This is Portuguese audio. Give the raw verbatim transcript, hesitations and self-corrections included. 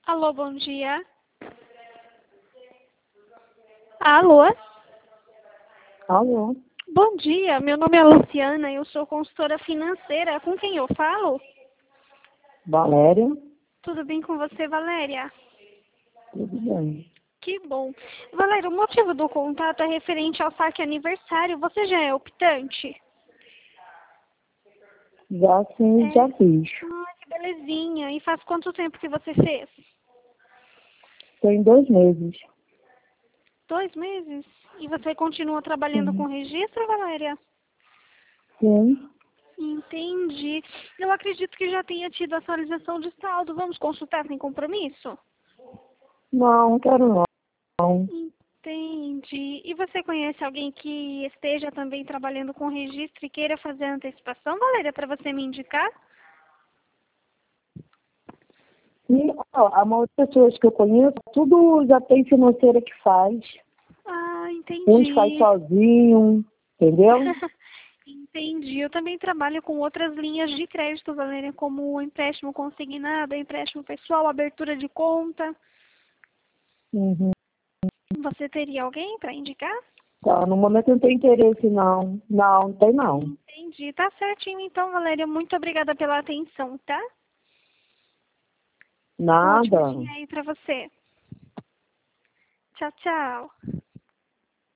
Alô, bom dia. Alô? Alô? Bom dia, meu nome é Luciana, eu sou consultora financeira. Com quem eu falo? Valéria? Tudo bem com você, Valéria? Tudo bem. Que bom. Valéria, o motivo do contato é referente ao saque aniversário. Você já é optante? Já sim, É. já fiz. Ah, que belezinha. E faz quanto tempo que você fez? Tem dois meses. Dois meses? E você continua trabalhando com Sim. registro, Valéria? Sim. Entendi. Eu acredito que já tenha tido atualização de saldo. Vamos consultar sem compromisso? Não, não quero não. Entendi. E você conhece alguém que esteja também trabalhando com registro e queira fazer a antecipação, Valéria, para você me indicar? E, ó, a maioria das pessoas que eu conheço, tudo já tem financeira que faz. Ah, Uns faz entendi. sozinho, entendeu? Entendi. Eu também trabalho com outras linhas de crédito, Valéria, como o empréstimo consignado, empréstimo pessoal, abertura de conta. Uhum. Você teria alguém para indicar? Tá, no momento eu não tenho interesse não. Não, não tem não. Entendi. Tá certinho então, Valéria. Muito obrigada pela atenção, tá? Um ótimo Nada. dia aí pra você. Tchau, tchau.